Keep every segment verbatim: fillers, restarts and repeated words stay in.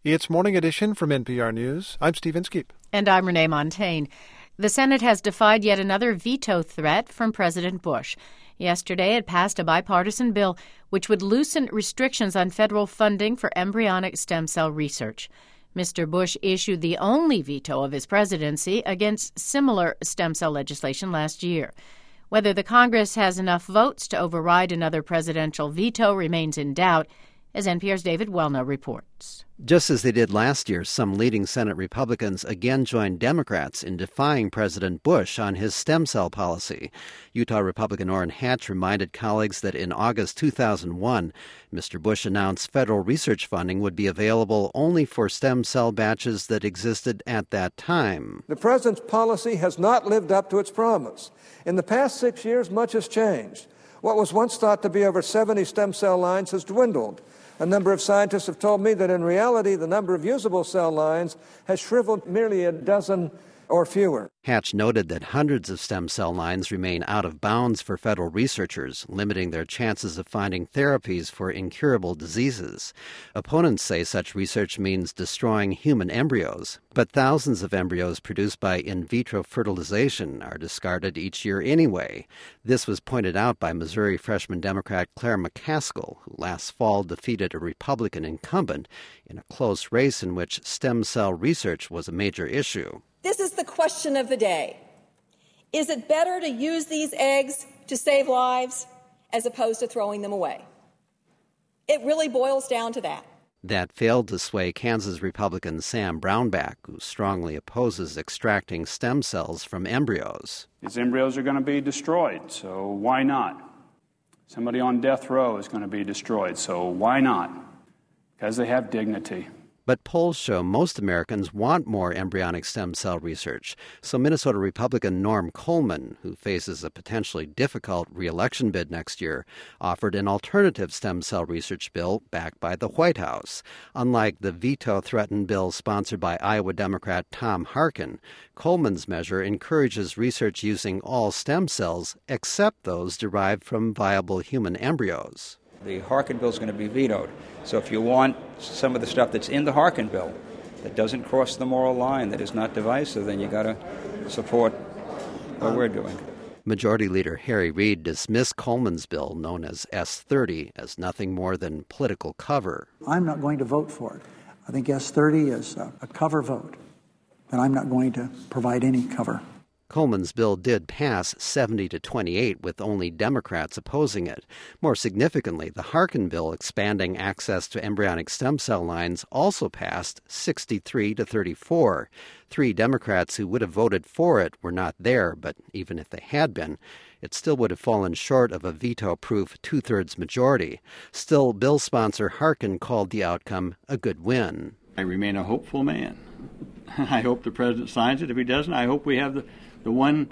It's Morning Edition from N P R News. I'm Steve Inskeep. And I'm Renee Montaigne. The Senate has defied yet another veto threat from President Bush. Yesterday, it passed a bipartisan bill which would loosen restrictions on federal funding for embryonic stem cell research. Mister Bush issued the only veto of his presidency against similar stem cell legislation last year. Whether the Congress has enough votes to override another presidential veto remains in doubt, as N P R's David Welna reports. Just as they did last year, some leading Senate Republicans again joined Democrats in defying President Bush on his stem cell policy. Utah Republican Orrin Hatch reminded colleagues that in August two thousand one, Mister Bush announced federal research funding would be available only for stem cell batches that existed at that time. The president's policy has not lived up to its promise. In the past six years, much has changed. What was once thought to be over seventy stem cell lines has dwindled. A number of scientists have told me that in reality, the number of usable cell lines has shriveled merely a dozen or fewer. Hatch noted that hundreds of stem cell lines remain out of bounds for federal researchers, limiting their chances of finding therapies for incurable diseases. Opponents say such research means destroying human embryos, but thousands of embryos produced by in vitro fertilization are discarded each year anyway. This was pointed out by Missouri freshman Democrat Claire McCaskill, who last fall defeated a Republican incumbent in a close race in which stem cell research was a major issue. This is the question of the day. Is it better to use these eggs to save lives as opposed to throwing them away? It really boils down to that. That failed to sway Kansas Republican Sam Brownback, who strongly opposes extracting stem cells from embryos. These embryos are going to be destroyed, so why not? Somebody on death row is going to be destroyed, so why not? Because they have dignity. But polls show most Americans want more embryonic stem cell research. So Minnesota Republican Norm Coleman, who faces a potentially difficult re-election bid next year, offered an alternative stem cell research bill backed by the White House. Unlike the veto-threatened bill sponsored by Iowa Democrat Tom Harkin, Coleman's measure encourages research using all stem cells except those derived from viable human embryos. The Harkin bill is going to be vetoed. So if you want some of the stuff that's in the Harkin bill that doesn't cross the moral line, that is not divisive, then you got to support what we're doing. Majority Leader Harry Reid dismissed Coleman's bill, known as S thirty, as nothing more than political cover. I'm not going to vote for it. I think S thirty is a, a cover vote, and I'm not going to provide any cover. Coleman's bill did pass seventy to twenty-eight, with only Democrats opposing it. More significantly, the Harkin bill expanding access to embryonic stem cell lines also passed sixty-three to thirty-four. Three Democrats who would have voted for it were not there, but even if they had been, it still would have fallen short of a veto-proof two-thirds majority. Still, bill sponsor Harkin called the outcome a good win. I remain a hopeful man. I hope the president signs it. If he doesn't, I hope we have the the one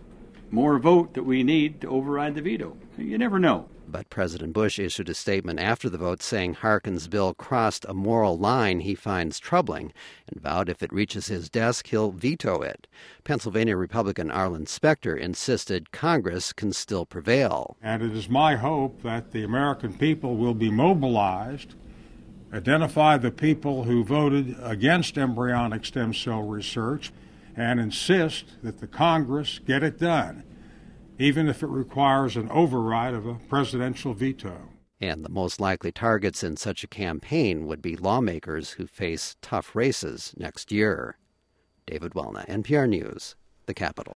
more vote that we need to override the veto. You never know. But President Bush issued a statement after the vote saying Harkin's bill crossed a moral line he finds troubling and vowed if it reaches his desk, he'll veto it. Pennsylvania Republican Arlen Specter insisted Congress can still prevail. And it is my hope that the American people will be mobilized, identify the people who voted against embryonic stem cell research, and insist that the Congress get it done, even if it requires an override of a presidential veto. And the most likely targets in such a campaign would be lawmakers who face tough races next year. David Welna, N P R News, the Capitol.